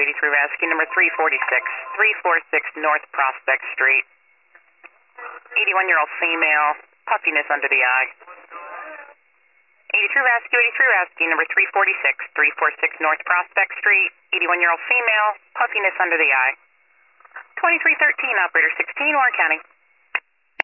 83 Rescue, number 346 North Prospect Street. 81-year-old female, puffiness under the eye. 83 Rescue, number 346 North Prospect Street. 81-year-old female, puffiness under the eye. 2313, operator 16, Warren County.